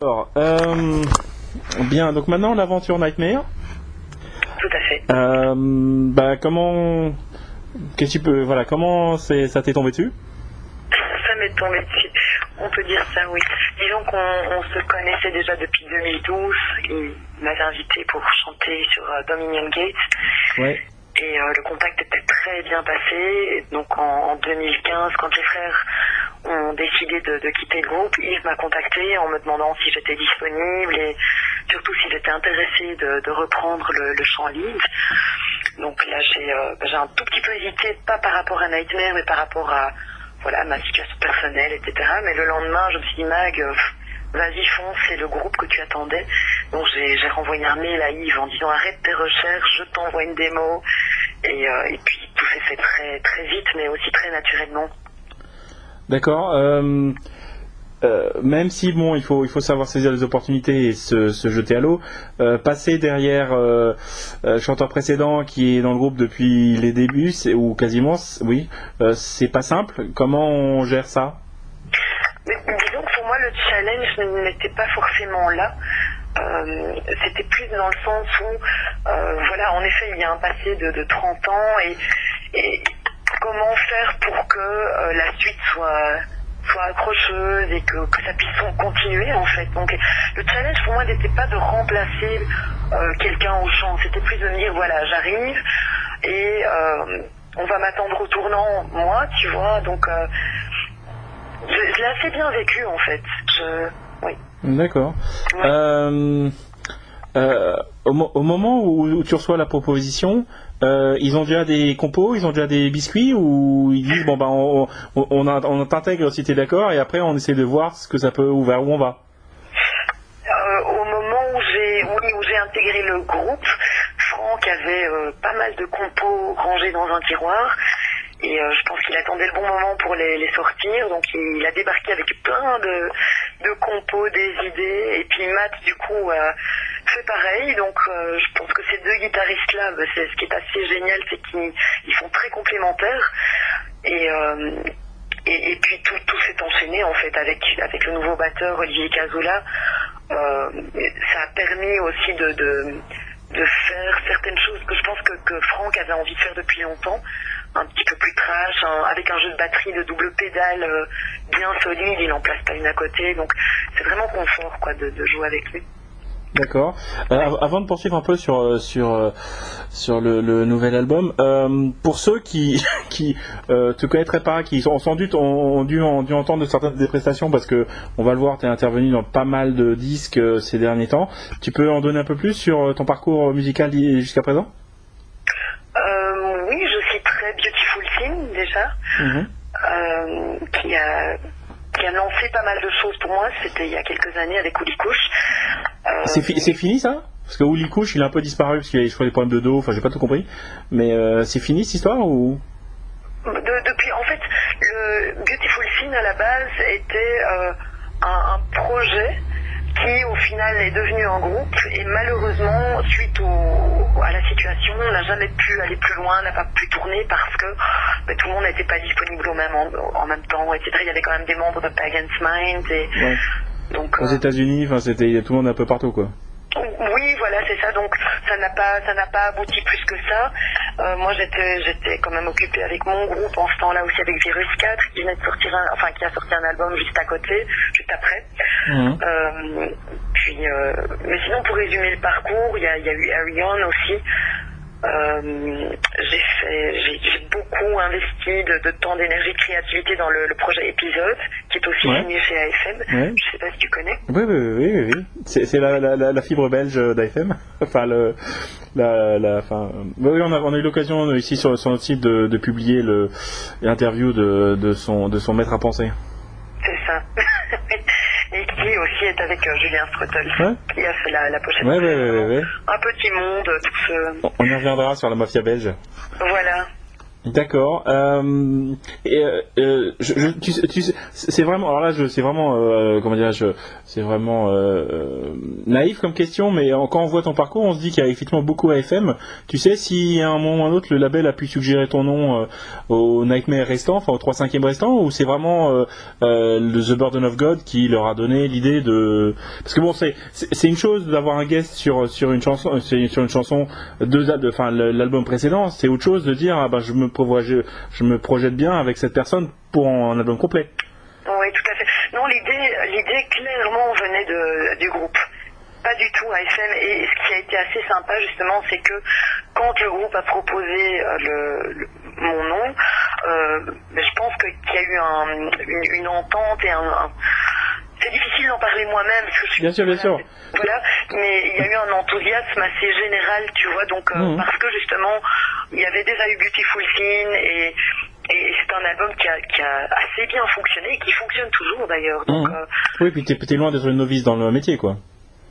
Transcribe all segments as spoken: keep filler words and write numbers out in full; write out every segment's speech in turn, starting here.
Alors, euh, bien, donc maintenant l'aventure Nightmare. Tout à fait. Euh, bah comment, qu'est-ce que tu peux, voilà, comment c'est, ça t'est tombé dessus? Ça m'est tombé dessus. On peut dire ça, oui. Disons qu'on on se connaissait déjà depuis deux mille douze. Il m'avait invité pour chanter sur euh, Dominion Gate. Ouais. Et euh, le contact était très bien passé. Et donc en, en deux mille quinze, quand les frères ont décidé de, de quitter le groupe, Yves m'a contacté en me demandant si j'étais disponible et surtout s'il était intéressé de, de reprendre le, le chant live. Donc là, j'ai, euh, j'ai un tout petit peu hésité, pas par rapport à Nightmare, mais par rapport à voilà, ma situation personnelle, et cetera. Mais le lendemain, je me suis dit, Mag, euh, vas-y, fonce, c'est le groupe que tu attendais. Donc j'ai, j'ai renvoyé un mail à Yves en disant, arrête tes recherches, je t'envoie une démo. Et, euh, et puis tout s'est fait très, très vite, mais aussi très naturellement. D'accord. Euh, euh, même si bon, il faut il faut savoir saisir les opportunités et se, se jeter à l'eau. Euh, passer derrière euh, euh, le chanteur précédent qui est dans le groupe depuis les débuts, c'est, ou quasiment, c'est, oui, euh, c'est pas simple. Comment on gère ça? Mais, disons que pour moi, le challenge n'était pas forcément là. Euh, c'était plus dans le sens où, euh, voilà, en effet, il y a un passé de, de trente ans et, et comment faire pour que euh, la suite soit, soit accrocheuse et que, que ça puisse continuer, en fait. Donc, le challenge pour moi n'était pas de remplacer euh, quelqu'un au chant, c'était plus de me dire, voilà, j'arrive et euh, on va m'attendre au tournant, moi, tu vois, donc euh, je, je l'ai assez bien vécu, en fait. Je, oui. D'accord. Ouais. Euh, euh, au, mo- au moment où, où tu reçois la proposition, euh, ils ont déjà des compos, ils ont déjà des biscuits, ou ils disent bon ben on, on, on, a- on t'intègre si t'es d'accord et après on essaie de voir ce que ça peut ou vers où on va. Euh, au moment où j'ai, oui, où j'ai intégré le groupe, Franck avait euh, pas mal de compos rangés dans un tiroir. Et euh, je pense qu'il attendait le bon moment pour les, les sortir, donc il, il a débarqué avec plein de, de compos, des idées, et puis Matt du coup a fait pareil, donc euh, je pense que ces deux guitaristes-là, bah, c'est, ce qui est assez génial, c'est qu'ils ils sont très complémentaires, et, euh, et, et puis tout, tout s'est enchaîné en fait avec, avec le nouveau batteur Olivier Cazula. Euh, ça a permis aussi de, de, de faire certaines choses que je pense que, que Franck avait envie de faire depuis longtemps, un petit peu plus trash, un, avec un jeu de batterie de double pédale euh, bien solide, il en place pas une à côté, donc c'est vraiment confort quoi de, de jouer avec lui. D'accord. Euh, av- avant de poursuivre un peu sur euh, sur euh, sur le, le nouvel album, euh, pour ceux qui qui euh, te connaîtraient pas, qui ont sans doute ont, ont dû ont dû entendre de certaines des prestations parce que on va le voir, tu es intervenu dans pas mal de disques euh, ces derniers temps. Tu peux en donner un peu plus sur euh, ton parcours musical jusqu'à présent? Euh, oui, je citerai Beautiful Sin déjà, Mm-hmm. euh, qui a qui a lancé pas mal de choses pour moi. C'était il y a quelques années avec Uli Couche. Euh, C'est, fi- c'est fini ça? Parce que Uli Couche, il a un peu disparu parce qu'il a, je crois, des problèmes de dos, enfin j'ai pas tout compris. Mais euh, c'est fini cette histoire ou? de- depuis, en fait, le Beautiful Sin à la base était euh, un, un projet qui au final est devenu un groupe et malheureusement suite au, à la situation on n'a jamais pu aller plus loin, n'a pas pu tourner parce que ben, tout le monde n'était pas disponible au même, en, en même temps, et cetera. Il y avait quand même des membres de Pagan's Mind et Ouais. donc Aux euh, États-Unis, enfin c'était tout le monde un peu partout quoi. oui, voilà, c'est ça. Donc, ça n'a pas, ça n'a pas abouti plus que ça. Euh, moi, j'étais, j'étais quand même occupée avec mon groupe en ce temps-là aussi avec Virus quatre, qui venait de sortir, un, enfin, qui a sorti un album juste à côté, juste après. Mmh. Euh, puis, euh, mais sinon, pour résumer le parcours, il y a, il y a eu Arion aussi. Euh, j'ai fait, j'ai, j'ai beaucoup investi de, de temps, d'énergie, de créativité dans le, le projet Épisode, qui est aussi Ouais. signé chez A F M. Ouais. Je sais pas si tu connais. Oui, oui, oui, oui, oui. C'est, c'est la, la, la, la fibre belge d'A F M. Enfin, le, la, la, enfin, oui, oui, on a, on a eu l'occasion euh, ici sur, sur notre site de, de publier le, l'interview de, de son, de son maître à penser. C'est ça. Et qui aussi est avec euh, Julien Struttel, Ouais. qui a fait la, la pochette. Ouais, ouais, ouais, ouais. Un petit monde, tout ce... On y reviendra sur la mafia belge. Voilà. D'accord. Euh, et, euh, je, je, tu, tu, c'est vraiment, alors là, je, c'est vraiment, euh, comment dire, je, c'est vraiment euh, naïf comme question, mais quand on voit ton parcours, on se dit qu'il y a effectivement beaucoup A F M. Tu sais si à un moment ou à un autre, le label a pu suggérer ton nom euh, au Nightmare restant, enfin au trois cinquième restant, ou c'est vraiment euh, euh, le The Burden of God qui leur a donné l'idée de, parce que bon, c'est, c'est, c'est une chose d'avoir un guest sur sur une chanson, sur une chanson deux, enfin l'album précédent, c'est autre chose de dire, ah ben je me Je, je me projette bien avec cette personne pour un album complet. Oui, tout à fait. Non, l'idée, l'idée clairement venait de, du groupe. Pas du tout A F M. Et ce qui a été assez sympa, justement, c'est que quand le groupe a proposé le, le, mon nom, euh, je pense que, qu'il y a eu un, une, une entente et un... un c'est difficile d'en parler moi-même parce que je suis bien sûr, bien sûr. Voilà, mais il y a eu un enthousiasme assez général, tu vois, donc euh, mmh. parce que justement il y avait déjà eu Beautiful Sin et, et c'est un album qui a, qui a assez bien fonctionné et qui fonctionne toujours d'ailleurs. Donc, mmh. euh, oui, puis t'es, t'es loin d'être une novice dans le métier, quoi. Comment ?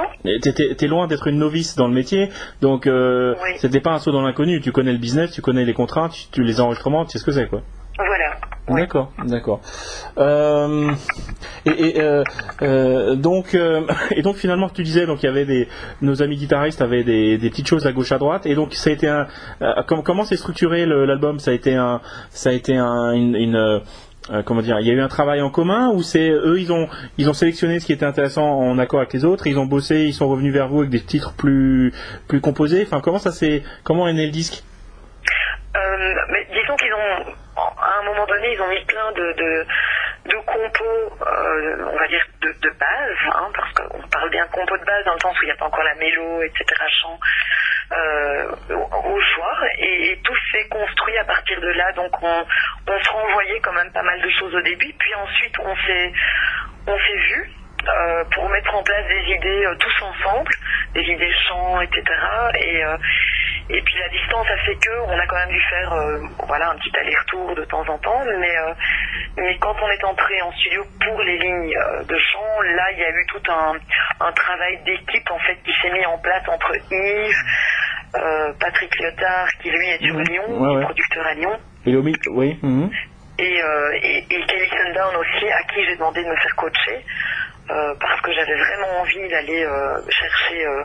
T'es, t'es, t'es loin d'être une novice dans le métier, donc euh, oui. C'était pas un saut dans l'inconnu. Tu connais le business, tu connais les contraintes, tu, tu les enregistrements, tu sais ce que c'est, quoi. Voilà. Oui. D'accord, d'accord. Euh, et, et euh, euh, donc euh, et donc finalement tu disais donc il y avait des nos amis guitaristes avaient des, des petites choses à gauche à droite et donc ça a été un euh, comment comment s'est structuré le, l'album ça a été un ça a été un une, une euh, comment dire il y a eu un travail en commun ou c'est eux ils ont ils ont sélectionné ce qui était intéressant en accord avec les autres ils ont bossé ils sont revenus vers vous avec des titres plus plus composés enfin comment ça s'est comment est né le disque? Euh, mais disons qu'ils ont, à un moment donné, ils ont mis plein de, de, de compos, euh, on va dire, de, de base, hein, parce qu'on parle bien de compos de base dans le sens où il n'y a pas encore la mélo, et cetera, chant, euh, au, au choix, et, et tout s'est construit à partir de là, donc on, on se renvoyait quand même pas mal de choses au début, puis ensuite on s'est, on s'est vu, Euh, pour mettre en place des idées euh, tous ensemble, des idées chants, et cetera. Et, euh, et puis la distance a fait que on a quand même dû faire euh, voilà, un petit aller-retour de temps en temps, mais, euh, mais quand on est entré en studio pour les lignes euh, de chant, là il y a eu tout un, un travail d'équipe en fait qui s'est mis en place entre Yves, euh, Patrick Lyotard qui lui est sur Lyon, ouais, ouais. producteur à Lyon. Et Lomi, oui. Mm-hmm. Et, euh, et, et Kelly Sundown aussi, à qui j'ai demandé de me faire coacher. Euh, parce que j'avais vraiment envie d'aller euh, chercher euh,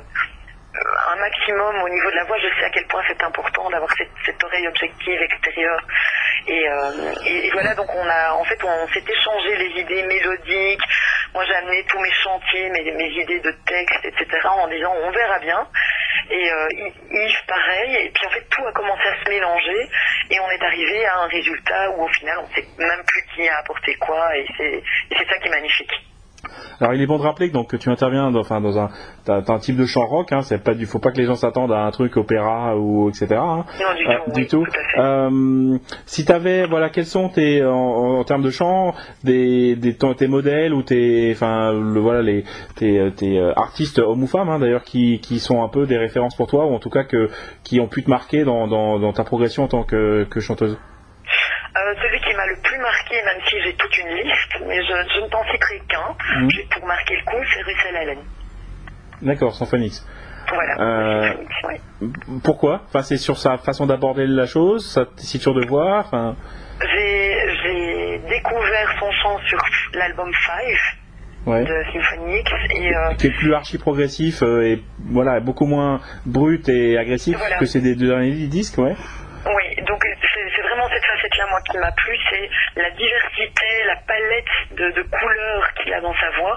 un maximum au niveau de la voix. Je sais à quel point c'est important d'avoir cette, cette oreille objective extérieure. Et, euh, et, et voilà, donc on a, en fait, on s'est échangé les idées mélodiques. Moi, j'ai amené tous mes chantiers, mes, mes idées de texte, et cetera, en disant on verra bien. Et euh, Yves, pareil. Et puis en fait, tout a commencé à se mélanger. Et on est arrivé à un résultat où au final, on ne sait même plus qui a apporté quoi. Et c'est, et c'est ça qui est magnifique. Alors il est bon de rappeler que donc que tu interviens dans, enfin dans un t'as, t'as un type de chant rock, hein, c'est pas du faut pas que les gens s'attendent à un truc opéra ou et cetera. Hein. Non du euh, tout. Du oui, tout. tout à fait. Euh, si t'avais voilà quels sont tes en, en termes de chant des, des tes modèles ou tes enfin le, voilà les tes, tes artistes hommes ou femmes hein, d'ailleurs qui qui sont un peu des références pour toi ou en tout cas que qui ont pu te marquer dans dans, dans ta progression en tant que que chanteuse. Euh, celui qui m'a le plus marqué, même si j'ai toute une liste, mais je, je ne t'en citerai qu'un, mmh. pour marquer le coup, c'est Russell Allen. D'accord, Symphonix. Voilà, euh, Symphonix, oui. Pourquoi enfin, c'est sur sa façon d'aborder la chose, sa tessiture de voix enfin... j'ai, j'ai découvert son chant sur l'album Five. Ouais. De Symphonix et euh... qui est plus archi progressif euh, et voilà beaucoup moins brut et agressif voilà. que ces deux derniers disques, ouais. Oui, donc c'est, c'est vraiment cette facette-là, moi, qui m'a plu, c'est la diversité, la palette de, de couleurs qu'il a dans sa voix,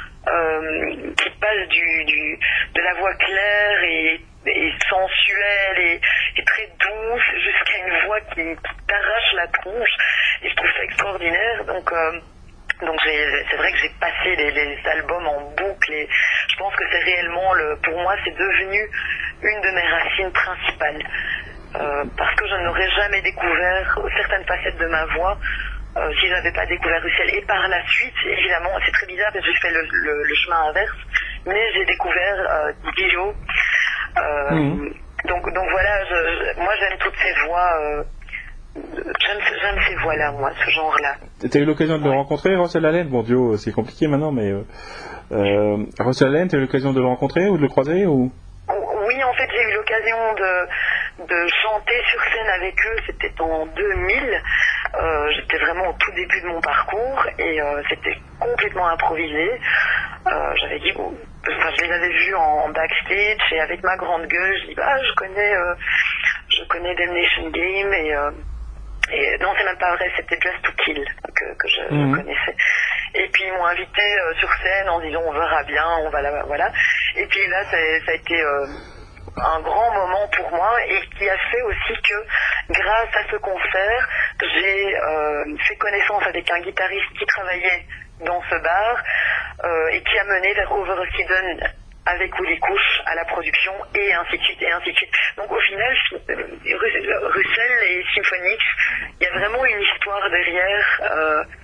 euh, qui passe du, du, de la voix claire et, et sensuelle et, et très douce jusqu'à une voix qui, qui t'arrache la tronche, et je trouve ça extraordinaire, donc... Euh, Donc j'ai, c'est vrai que j'ai passé les, les albums en boucle et je pense que c'est réellement, le, pour moi, c'est devenu une de mes racines principales. Euh, parce que je n'aurais jamais découvert certaines facettes de ma voix euh, si je n'avais pas découvert Russell. Et par la suite, évidemment, c'est très bizarre parce que j'ai fait le, le, le chemin inverse, mais j'ai découvert euh, Dio. Euh, mmh. donc, donc voilà, je, je, moi j'aime toutes ces voix... Euh, J'aime, j'aime ces voix-là, moi, ce genre-là. T'as eu l'occasion de ouais. le rencontrer, Russell Allen? Bon, Dio, c'est compliqué maintenant, mais euh, euh, Russell Allen, t'as eu l'occasion de le rencontrer ou de le croiser ou... Oui, en fait, j'ai eu l'occasion de, de chanter sur scène avec eux, c'était en deux mille. Euh, j'étais vraiment au tout début de mon parcours et euh, c'était complètement improvisé. Euh, j'avais dit, bon, enfin, je les avais vus en backstage et avec ma grande gueule, je dis, bah, je connais, euh, je connais Damnation Game et, euh, et non, c'est même pas vrai, c'était Just to Kill que, que je, mmh. je connaissais. Et puis ils m'ont invité euh, sur scène en disant, on verra bien, on va là, voilà. Et puis là, ça, ça a été euh, un grand moment pour moi et qui a fait aussi que grâce à ce concert, j'ai euh, fait connaissance avec un guitariste qui travaillait dans ce bar euh, et qui a mené vers Over Hidden avec Willy Couche à la production et ainsi de suite et ainsi de suite. Donc au final, Russell et Symphonix, il y a vraiment une histoire derrière euh,